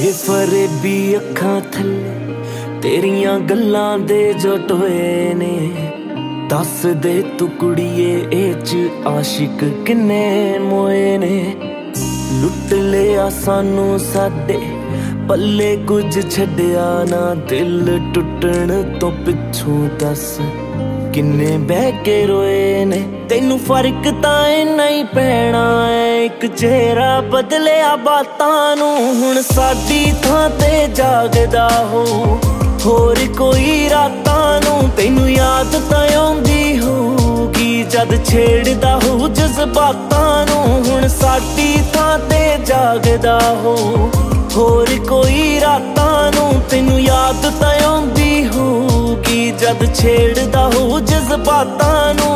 ਬੇਫਰੇਬੀ ਅੱਖਾਂ ਥੱਲੇ ਤੇਰੀਆਂ ਗੱਲਾਂ ਦੇ ਜੋ ਟੋਏ ਨੇ। ਦੱਸ ਦੇ ਤੂੰ ਕੁੜੀਏ ਇਹ 'ਚ ਆਸ਼ਿਕ ਕਿੰਨੇ ਮੋਏ ਨੇ। ਲੁੱਟ ਲਿਆ ਸਾਨੂੰ ਸਾਡੇ ਪੱਲੇ ਕੁਝ ਛੱਡਿਆ ਨਾ। ਦਿਲ ਟੁੱਟਣ ਤੋਂ ਪਿੱਛੋਂ ਦੱਸ ਕਿੰਨੇ ਬਹਿ ਕੇ ਰੋਏ ਨੇ। ਤੈਨੂੰ ਫਰਕ ਤਾਂ ਇੰਨਾ ਹੀ ਪੈਣਾ ਏ, ਇੱਕ ਚਿਹਰਾ ਬਦਲਿਆ ਬਾਤਾਂ ਨੂੰ। ਹੁਣ ਸਾਡੀ ਥਾਂ ਤੇ ਜਾਗਦਾ ਹੋ ਹੋਰ ਕੋਈ ਰਾਤਾਂ ਨੂੰ। ਤੈਨੂੰ ਯਾਦ ਤਾਂ ਆਉਂਦੀ ਹੋਊਗੀ ਜਦ ਛੇੜਦਾ ਹੋ ਜਜ਼ਬਾਤਾਂ ਨੂੰ। ਹੁਣ ਸਾਡੀ ਥਾਂ ਤੇ ਜਾਗਦਾ ਹੋ ਹੋਰ ਕੋਈ ਰਾਤਾਂ ਨੂੰ। ਤੈਨੂੰ ਯਾਦ ਤਾਂ ਆਉਂਦੀ ਹੋਊਗੀ ਜਦ ਛੇੜਦਾ ਹੋ ਜਜ਼ਬਾਤਾਂ ਨੂੰ।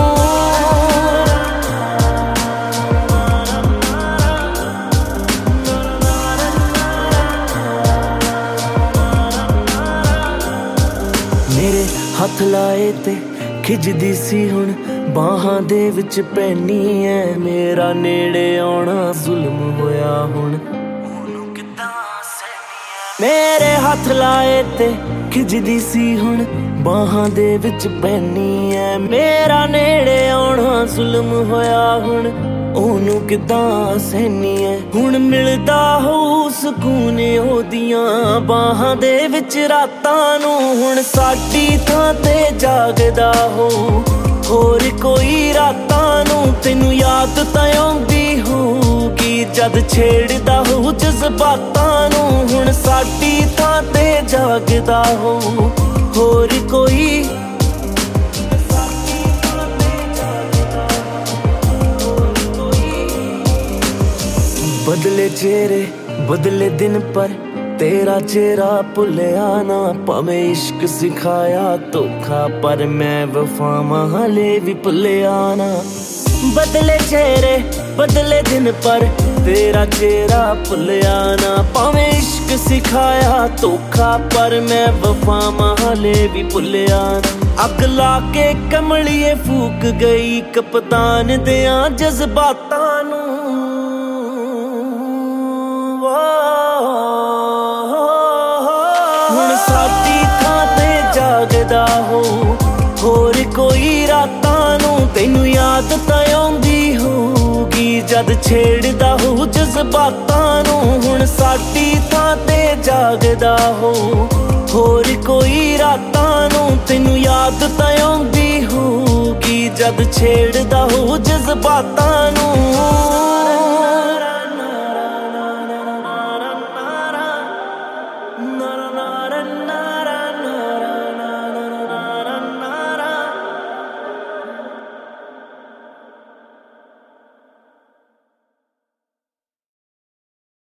ਮੇਰੇ ਹੱਥ ਲਾਏ ਤੇ ਖਿੱਚਦੀ ਸੀ ਹੁਣ ਬਾਹਾਂ ਦੇ ਵਿੱਚ ਪੈਣੀ ਐ। ਮੇਰਾ ਨੇੜੇ ਆਉਣਾ ਜ਼ੁਲਮ ਹੋਇਆ ਹੁਣ ਉਹਨੂੰ ਕਿੱਦਾਂ ਸਹਿਣੀ ਐ। ਮੇਰੇ ਹੱਥ ਲਾਏ ਤੇ ਖਿੱਚਦੀ ਸੀ ਹੁਣ ਬਾਹਾਂ ਦੇ ਵਿੱਚ ਪੈਣੀ ਐ। ਮੇਰਾ ਨੇੜੇ ਆਉਣਾ ਜ਼ੁਲਮ ਹੋਇਆ ਹੁਣ ਉਹਨੂੰ ਕਿੱਦਾਂ ਸਹਿਣੀ ਐ। ਹੁਣ ਮਿਲਦਾ ਹੋ ਸਕੂਨ ਉਹਦੀਆਂ ਬਾਹਾਂ ਦੇ ਵਿੱਚ ਰਾਤਾਂ ਨੂੰ। ਹੁਣ ਸਾਡੀ ਥਾਂ ਤੇ ਜਾਗਦਾ ਹੋ ਹੋਰ ਕੋਈ ਰਾਤਾਂ ਨੂੰ। ਤੈਨੂੰ ਯਾਦ ਤਾਂ ਆਉਂਦੀ ਹੋਊਗੀ ਜਦ ਛੇੜਦਾ ਹੋ ਜਜ਼ਬਾਤਾਂ ਨੂੰ। ਹੁਣ ਸਾਡੀ ਥਾਂ ਤੇ ਜਾਗਦਾ ਹੋ ਹੋਰ ਕੋਈ। ਬਦਲੇ ਚਿਹਰੇ ਬਦਲੇ ਦਿਨ ਪਰ ਤੇਰਾ ਚਿਹਰਾ ਭੁੱਲਿਆ ਨਾ। ਭਾਵੇਂ ਇਸ਼ਕ ਸਿਖਾਇਆ ਧੋਖਾ ਪਰ ਮੈਂ ਵਫਾਵਾਂ ਹਾਲੇ ਵੀ ਭੁੱਲਿਆ ਨਾ। ਬਦਲੇ ਚਿਹਰੇ ਬਦਲੇ ਦਿਨ ਪਰ ਤੇਰਾ ਚਿਹਰਾ ਭੁੱਲਿਆ ਨਾ। ਭਾਵੇਂ ਇਸ਼ਕ ਸਿਖਾਇਆ ਧੋਖਾ ਪਰ ਮੈਂ ਵਫਾਵਾਂ ਹਾਲੇ ਵੀ ਭੁੱਲਿਆ ਨਾ। ਅੱਗ ਲਾ ਕੇ ਕਮਲੀਏ ਫੂਕ ਗਈ ਕਪਤਾਨ ਦਿਆਂ ਜਜ਼ਬਾਤਾਂ ਨੂੰ। ਹੁਣ ਸਾਡੀ ਥਾਂ ਤੇ ਜਾਗਦਾ ਹੋ ਹੋਰ ਕੋਈ ਰਾਤਾਂ ਨੂੰ। ਤੈਨੂੰ ਯਾਦ ਤਾਂ ਆਉਂਦੀ ਹੋਊਗੀ ਜਦ ਛੇੜਦਾ ਹੋ ਜਜ਼ਬਾਤਾਂ ਨੂੰ। ਹੁਣ ਸਾਡੀ ਥਾਂ ਤੇ ਜਾਗਦਾ ਹੋ ਹੋਰ ਕੋਈ ਰਾਤਾਂ ਨੂੰ। ਤੈਨੂੰ ਯਾਦ ਤਾਂ ਆਉਂਦੀ ਹੋਊਗੀ ਜਦ ਛੇੜਦਾ ਹੋ ਜਜ਼ਬਾਤਾਂ ਨੂੰ।